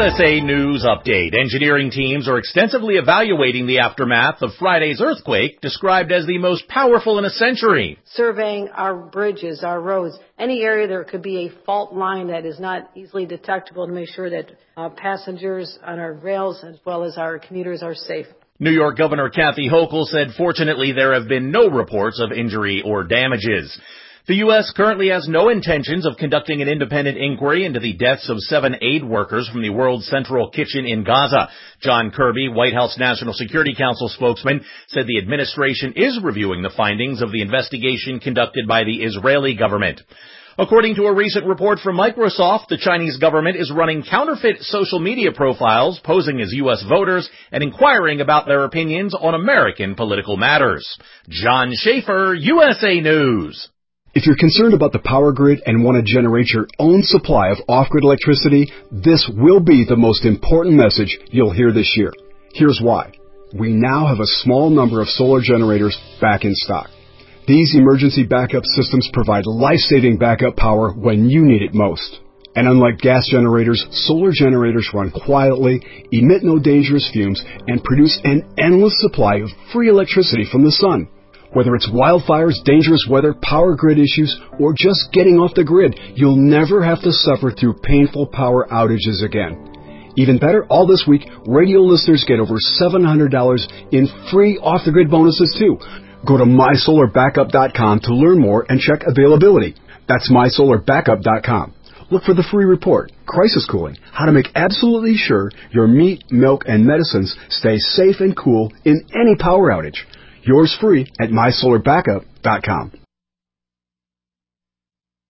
USA News Update. Engineering teams are extensively evaluating the aftermath of Friday's earthquake, described as the most powerful in a century. Surveying our bridges, our roads, any area there could be a fault line that is not easily detectable to make sure that passengers on our rails as well as our commuters are safe. New York Governor Kathy Hochul said fortunately there have been no reports of injury or damages. The U.S. currently has no intentions of conducting an independent inquiry into the deaths of 7 aid workers from the World Central Kitchen in Gaza. John Kirby, White House National Security Council spokesman, said the administration is reviewing the findings of the investigation conducted by the Israeli government. According to a recent report from Microsoft, the Chinese government is running counterfeit social media profiles posing as U.S. voters and inquiring about their opinions on American political matters. John Schaefer, USA News. If you're concerned about the power grid and want to generate your own supply of off-grid electricity, this will be the most important message you'll hear this year. Here's why. We now have a small number of solar generators back in stock. These emergency backup systems provide life-saving backup power when you need it most. And unlike gas generators, solar generators run quietly, emit no dangerous fumes, and produce an endless supply of free electricity from the sun. Whether it's wildfires, dangerous weather, power grid issues, or just getting off the grid, you'll never have to suffer through painful power outages again. Even better, all this week, radio listeners get over $700 in free off-the-grid bonuses too. Go to mysolarbackup.com to learn more and check availability. That's mysolarbackup.com. Look for the free report, Crisis Cooling, how to make absolutely sure your meat, milk, and medicines stay safe and cool in any power outage. Yours free at mysolarbackup.com.